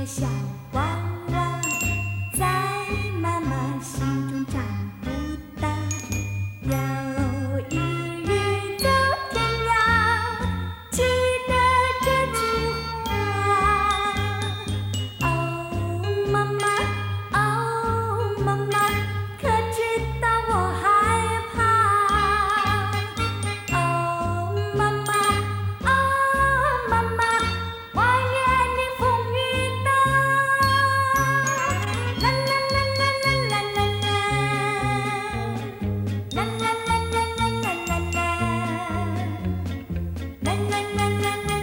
个小娃娃，在妈妈心中长不大。有一日走天涯，记得这句话。哦，妈妈，哦，妈妈，可知道我害怕？哦，妈妈，哦，妈妈，外面的风雨大。啦啦啦啦啦啦啦啦，啦啦啦啦啦啦啦啦，啦啦啦啦啦。